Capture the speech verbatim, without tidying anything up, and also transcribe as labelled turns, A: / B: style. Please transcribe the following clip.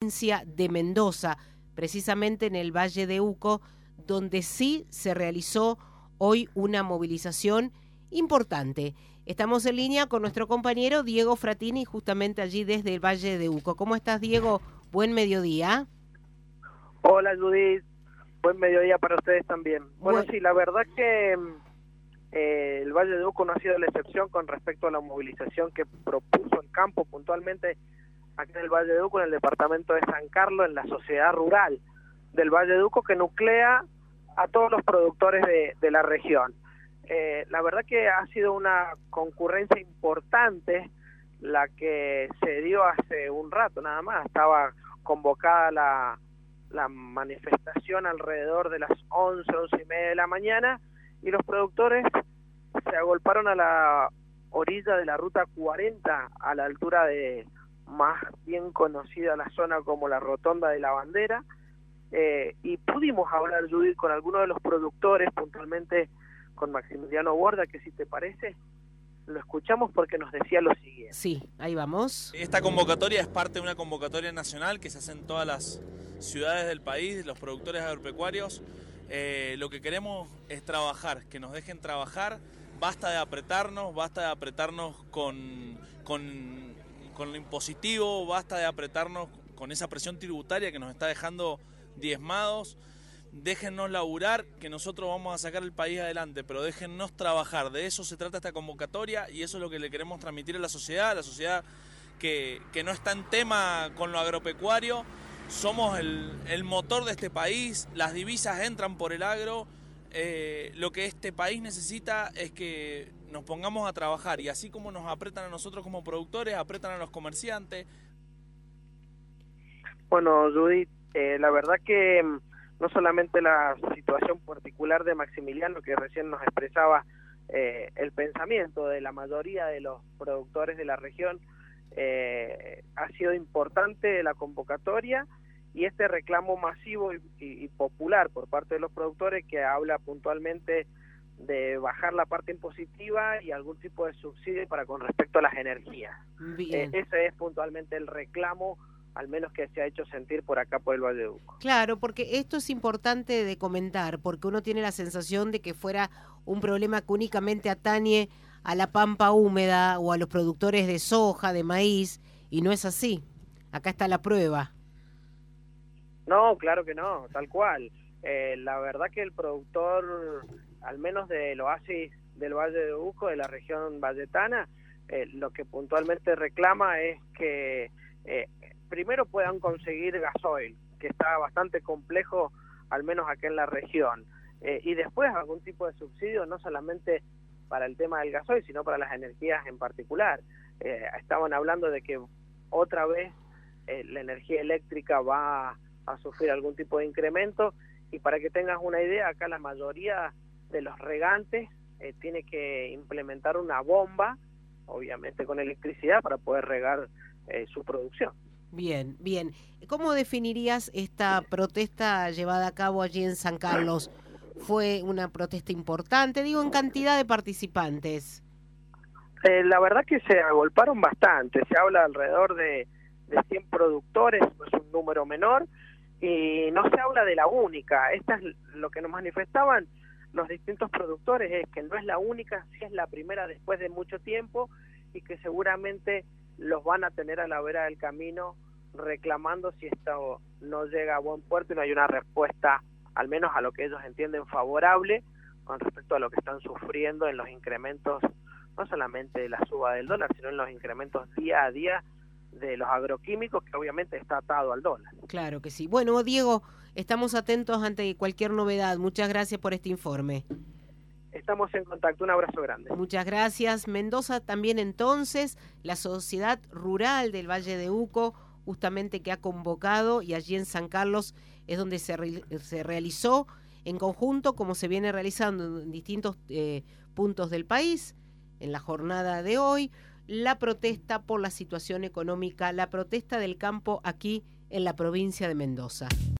A: de Mendoza, precisamente en el Valle de Uco, donde sí se realizó hoy una movilización importante. Estamos en línea con nuestro compañero Diego Fratini, justamente allí desde el Valle de Uco. ¿Cómo estás, Diego? Buen mediodía.
B: Hola, Judith. Buen mediodía para ustedes también. Bueno, bueno sí, la verdad que eh, el Valle de Uco no ha sido la excepción con respecto a la movilización que propuso el campo puntualmente aquí en el Valle de Uco, en el departamento de San Carlos, en la sociedad rural del Valle de Uco, que nuclea a todos los productores de, de la región. Eh, la verdad que ha sido una concurrencia importante la que se dio hace un rato nada más. Estaba convocada la, la manifestación alrededor de las once, once y media de la mañana, y los productores se agolparon a la orilla de la ruta cuarenta, a la altura de más bien conocida la zona como la Rotonda de la Bandera, eh, y pudimos hablar, Judith, con algunos de los productores, puntualmente con Maximiliano Borda, que si te parece, lo escuchamos porque nos decía lo siguiente.
A: Sí, ahí vamos.
C: Esta convocatoria es parte de una convocatoria nacional que se hace en todas las ciudades del país, los productores agropecuarios. Eh, lo que queremos es trabajar, que nos dejen trabajar, basta de apretarnos, basta de apretarnos con, con, con lo impositivo, basta de apretarnos con esa presión tributaria que nos está dejando diezmados. Déjennos laburar, que nosotros vamos a sacar el país adelante, pero déjennos trabajar. De eso se trata esta convocatoria y eso es lo que le queremos transmitir a la sociedad, a la sociedad que, que no está en tema con lo agropecuario. Somos el, el motor de este país, las divisas entran por el agro. Eh, lo que este país necesita es que nos pongamos a trabajar, y así como nos apretan a nosotros como productores, apretan a los comerciantes.
B: Bueno, Judith, eh, la verdad que no solamente la situación particular de Maximiliano, que recién nos expresaba eh, el pensamiento de la mayoría de los productores de la región, eh, ha sido importante la convocatoria y este reclamo masivo y, y, y popular por parte de los productores, que habla puntualmente de bajar la parte impositiva y algún tipo de subsidio para con respecto a las energías. Eh, ese es puntualmente el reclamo, al menos que se ha hecho sentir por acá por el Valle de Uco.
A: Claro, porque esto es importante de comentar, porque uno tiene la sensación de que fuera un problema que únicamente atañe a la pampa húmeda o a los productores de soja, de maíz, y no es así. Acá está la prueba.
B: No, claro que no, tal cual. Eh, la verdad que el productor, al menos del oasis del Valle de Uco, de la región valletana, eh, lo que puntualmente reclama es que eh, primero puedan conseguir gasoil, que está bastante complejo, al menos acá en la región, eh, y después algún tipo de subsidio, no solamente para el tema del gasoil, sino para las energías en particular. Eh, estaban hablando de que otra vez eh, la energía eléctrica va a sufrir algún tipo de incremento, y para que tengas una idea, acá la mayoría de los regantes eh, tiene que implementar una bomba, obviamente con electricidad, para poder regar eh, su producción.
A: Bien, bien. ¿Cómo definirías esta protesta llevada a cabo allí en San Carlos? ¿Fue una protesta importante, digo, en cantidad de participantes?
B: Eh, la verdad que se agolparon bastante, se habla alrededor de, de cien productores, es un número menor, y no se habla de la única. Esta es lo que nos manifestaban los distintos productores, es que no es la única, sí es la primera después de mucho tiempo, y que seguramente los van a tener a la vera del camino reclamando si esto no llega a buen puerto y no hay una respuesta, al menos a lo que ellos entienden, favorable con respecto a lo que están sufriendo en los incrementos, no solamente de la suba del dólar, sino en los incrementos día a día de los agroquímicos, que obviamente está atado al dólar.
A: Claro que sí. Bueno, Diego, estamos atentos ante cualquier novedad. Muchas gracias por este informe.
B: Estamos en contacto, un abrazo grande.
A: Muchas gracias. Mendoza también, entonces, la sociedad rural del Valle de Uco, justamente, que ha convocado, y allí en San Carlos es donde se, re, se realizó en conjunto, como se viene realizando en distintos eh, puntos del país, en la jornada de hoy, la protesta por la situación económica, la protesta del campo aquí en la provincia de Mendoza.